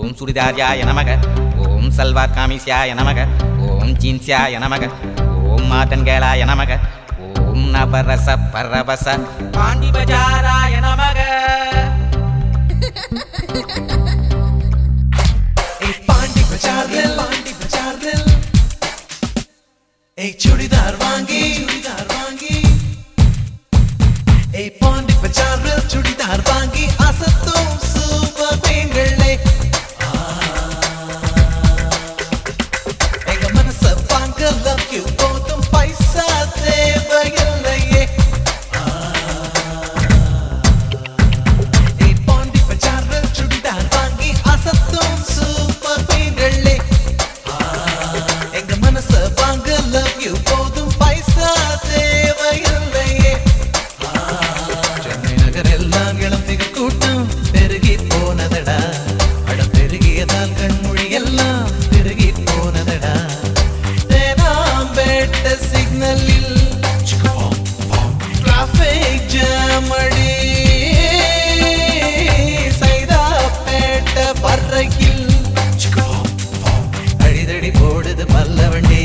ஓம் சுடிதார்யாய நமக, ஓம் சல்வார் காமிஸ்யாய நமக, ஓம் ஜீன்ஸ்யாய நமக, ஓம் மாதன்கேளாய நமக, ஓம் நவரச பரவச பாண்டி பஜாராய நமக. பாண்டி பஜாரில் சுடிதார் வாங்கி பாண்டி பஜாரில் சுடிதார் வாங்கி அசத்தும் சூப்பர் பெண்களே, எங்க மனச வாங்க லவ் யூ போதும் பைசா தேவையில்லையே. பாண்டி பஜாரில் சுடிதார் வாங்கி அசத்தும் சூப்பர் பெண்களே, எங்க மனச வாங்க லவ் யூ போதும் பைசா தேவையில்லையே. சென்னை நகர் எல்லாம் இளம் திகழ் கூட்டம் பெருகி போனதடா, அடம் பெருகியதால் கண்மொழி எல்லாம் பெருகி போனதடா. தேனாம்பேட்ட சிக்னலில் டிராஃபிக் ஜாம் அடி, சைதாப்பேட்ட பர்றையில் அடிதடி போடுது பல்லவண்டி.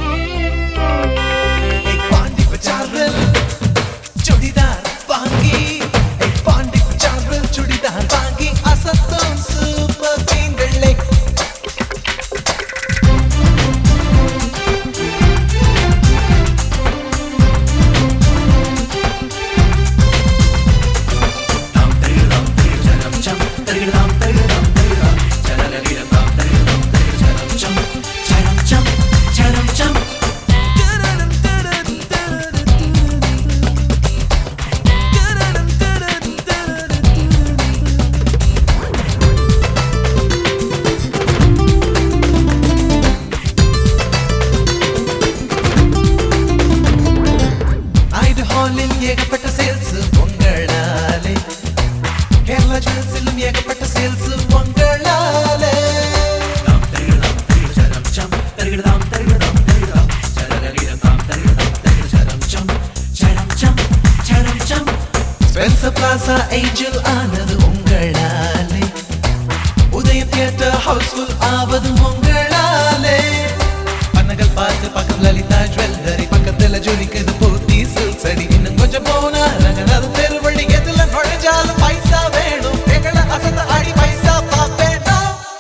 பாண்டி பஜாரில் சுடிதார் வாங்கி, பாண்டி பஜாரில் சுடிதார் வாங்கி அசத்தும் சூப்பர் பெண்களே. ஏகப்பட்ட சேல்ஸ் உங்களாலே, கேரளா ஜுவல்ஸிலும் ஏகப்பட்ட சேல்ஸ் உங்களாலே. ஸ்பென்சர் பிளாசா ஏஞ்சல் ஆனது உங்களாலே, உதயம் தியேட்டர் ஹவுஸ்ஃபுல் ஆவது உங்களாலே. பன்னகள் பார்த்து பக்கம் லலிதா ஜுவல்லரி, பக்கத்துல ஜொலிக்குது போத்தி சில்க்ஸ் அடி. இன்னும் கொஞ்சம் போனா ரங்கநாத தெருவழி, எதுல நுழைஞ்சாலும் பைசா வேணும், எங்களை அசந்த அடி பைசா பாப்பேனா.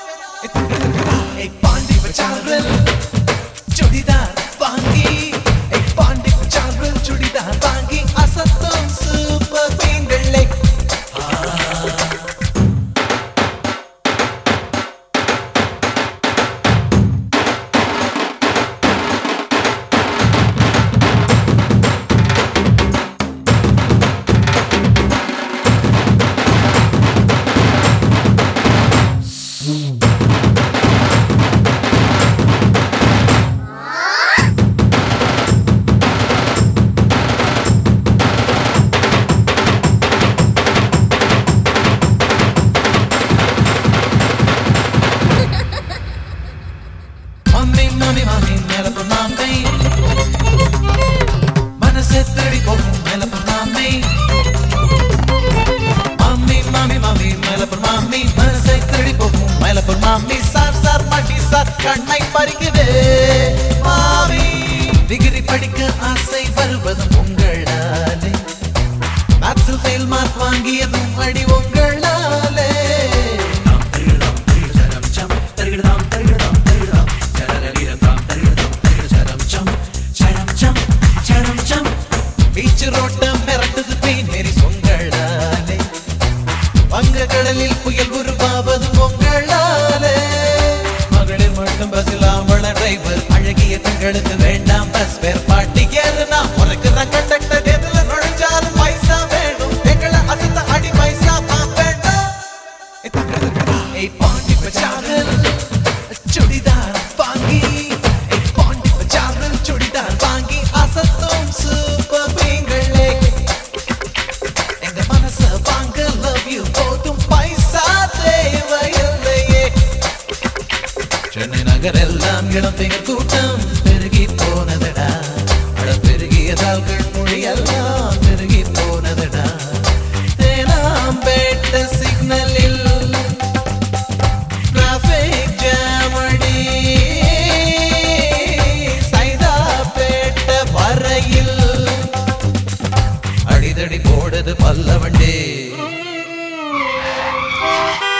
பாண்டி பஜாரில் சுடிதார் வாங்கி, பாண்டி பஜாரில் சுடிதார் வாங்கி அசத்தும் சூப்பர் பெண்களே. மாமி மேல பொண்ணாமை, மனசே தேடி போகும் மேல பொண்ணாமை. மாமி மேல பொண்ணாமை, மனசை தேடி போகும் மேல பொண்ணாமை. சார் மாட்டி சார் கண்ணை பறிக்குது மாமி. டிகிரி படிக்க ஆசை வருவதும் உங்களாலே, மேத்ஸில் ஃபெயில் மார்க் வாங்கியதும் அடி உங்களாலே. பீச் ரோட்டம் மிரட்டுது பேனேறி உங்களாலே, வங்க கடலில் புயல் உருவாவது உங்களாலே. மகளிர் மட்டும் பஸ்ஸில் ஆம்பள டிரைவர், அழகிய பெண்களுக்கு வேண்டாம் பஸ் பேர். பாட்டி ஏறுனா உனக்கு கண்டக்டர், எதுல நுழைஞ்சாலும் பைசா வேணும், எங்களை அசத்த அடி பைசா பாப்பேண்டா. பாண்டி பஜாரில் சுடிதார் வாங்கி, பாண்டி பஜாரில் சுடிதார் வாங்கி அசத்தும் சூப்பர் பெண்களே, எங்க மனச வாங்க லவ் யூ போதும் பைசா தேவையில்லையே. சென்னை நகர் எல்லாம் இளம் திகழ் கூட்டம் பெருகி போனதடா, அடம் பெருகியதால் கண்மொழி எல்லாம் பெருகி போனதடா. தேனாம்பேட்ட சிக்னலில் ஓடுது பல்லவண்டி